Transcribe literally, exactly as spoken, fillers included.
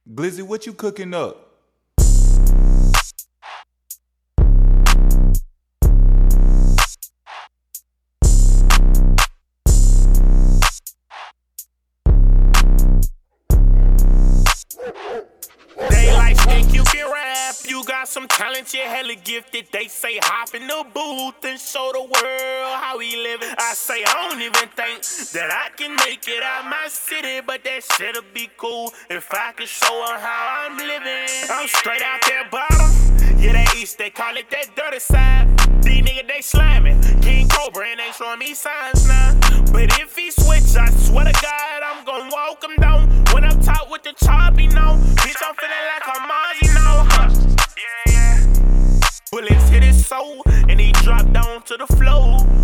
Glizzy, what you cooking up? They like think you can rap, you got some talent, you're hella gifted. They say hop in the booth and show the world how we living. I say I don't even think that I can make it out my city, but that shit'll be cool if I can show them how I'm living. I'm straight out there bottom, yeah that east, they call it that dirty side. These niggas they slamming, King Cobra and they showing me signs now. But if he switch, I swear to God I'm gon' walk him down. When I'm top with the chop, you know, bitch I'm feeling like I'm on, you know, huh? Yeah, yeah. Bullets hit his soul and he dropped down to the floor.